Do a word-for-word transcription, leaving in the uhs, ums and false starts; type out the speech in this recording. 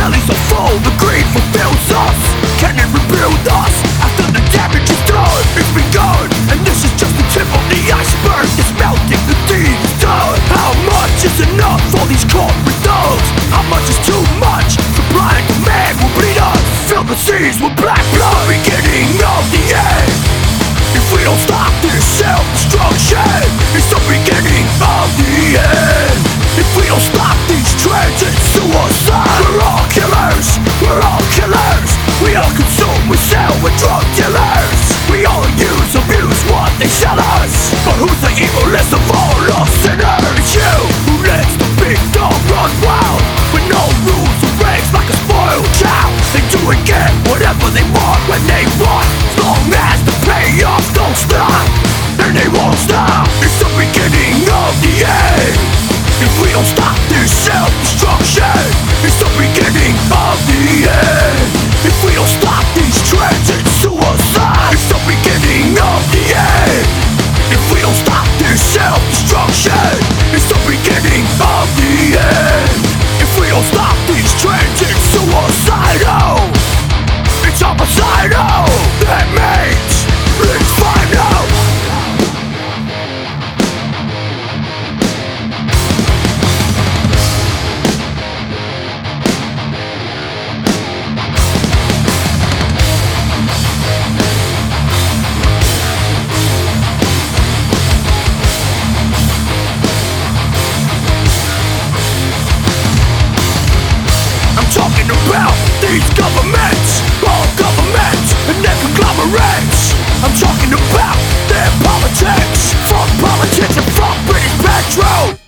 bellies are full, the greed fulfills us. Can it rebuild us after the damage is done? It's begun, and this is just the tip of the iceberg. It's melting, the deed is done. How much is enough for these corporate thugs? How much is too much? Supply and demand will bleed us. Fill the seas with black blood, beginning of the end. If we don't stop this self-destruction, it's the beginning of the end. If we don't stop these trends, it's suicide. We're all killers, we're all killers. We all consume, we sell, we're drug dealers. We all use, abuse what they sell us. But who's the evilest of all us sinners? It's you who lets the big dog run wild, with no rules or regs, like a spoiled child. They do and get whatever they want when they want, as long as the payoff don't stop. And they won't stop, it's the beginning of the end. If we don't stop this self-destruction, it's the beginning of the end. If we don't stop these trends, it's suicide. It's the beginning of the end. If we don't stop this self-destruction, it's the beginning of the end. If we don't stop these trends, it's suicidal. It's homicidal. That means it's final. Talking about these governments, all governments and their conglomerates. I'm talking about their politics, fuck politics and fuck British petrol.